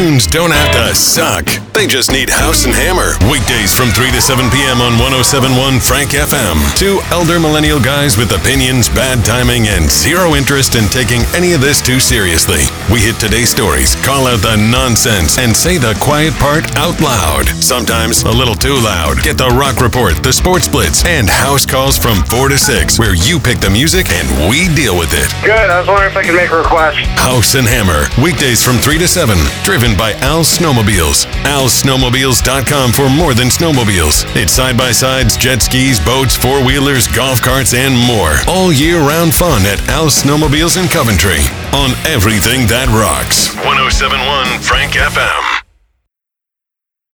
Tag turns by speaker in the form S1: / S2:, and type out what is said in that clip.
S1: tunes don't have to suck. They just need House and Hammer. Weekdays from 3 to 7 p.m. on 107.1 Frank FM. Two elder millennial guys with opinions, bad timing, and zero interest in taking any of this too seriously. We hit today's stories, call out the nonsense, and say the quiet part out loud. Sometimes a little too loud. Get the Rock Report, the Sports Blitz, and House Calls from 4 to 6, where you pick the music and we deal with it.
S2: Good. I was wondering if I could make a request.
S1: House and Hammer, weekdays from 3 to 7, driven by Al's Snowmobiles. alsnowmobiles.com for more than snowmobiles. It's side-by-sides, jet skis, boats, four-wheelers, golf carts, and more. All year-round fun at Al's Snowmobiles in Coventry. On everything that rocks. 107.1 Frank FM.